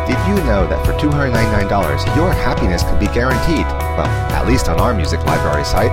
Did you know that for $299, your happiness can be guaranteed? Well, at least on our music library site.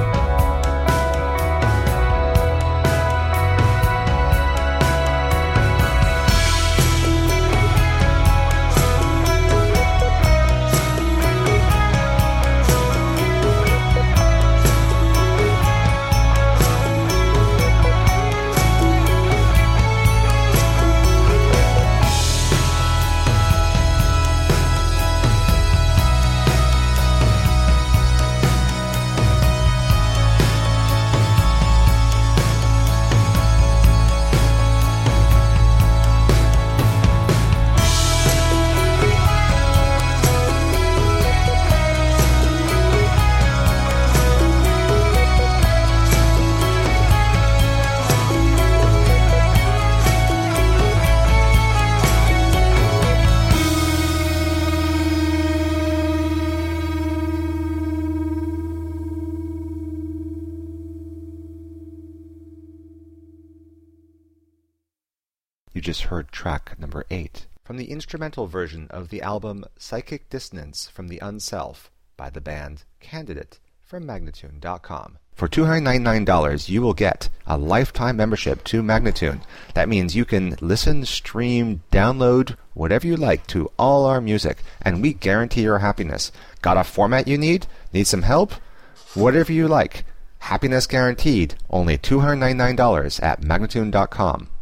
You just heard track number 8 from the instrumental version of the album Psychic Dissonance from the Unself by the band Candidate from Magnatune.com. For $299, you will get a lifetime membership to Magnatune. That means you can listen, stream, download, whatever you like to all our music, and we guarantee your happiness. Got a format you need? Need some help? Whatever you like. Happiness guaranteed. Only $299 at Magnatune.com.